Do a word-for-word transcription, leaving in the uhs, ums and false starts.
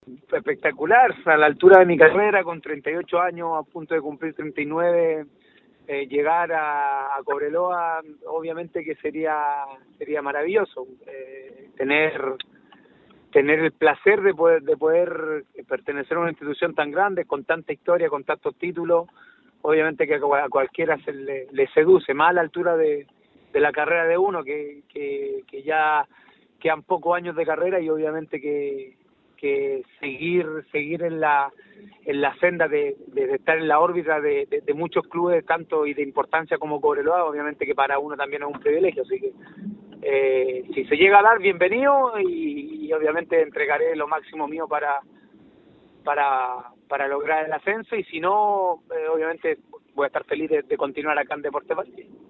espectacular, a la altura de mi carrera, con treinta y ocho años, a punto de cumplir treinta y nueve, eh, llegar a, a Cobreloa, obviamente que sería sería maravilloso, eh, tener tener el placer de poder de poder pertenecer a una institución tan grande, con tanta historia, con tantos títulos. Obviamente que a cualquiera se le, le seduce, más a la altura de, de la carrera de uno, que, que, que ya quedan pocos años de carrera, y obviamente que, que seguir seguir en la en la senda de, de, de estar en la órbita de, de, de muchos clubes, tanto y de importancia como Cobreloa, obviamente que para uno también es un privilegio. Así que eh, si se llega a dar, bienvenido, y, y obviamente entregaré lo máximo mío para para para lograr el ascenso, y si no, eh, obviamente voy a estar feliz de, de continuar acá en Deportes Valle.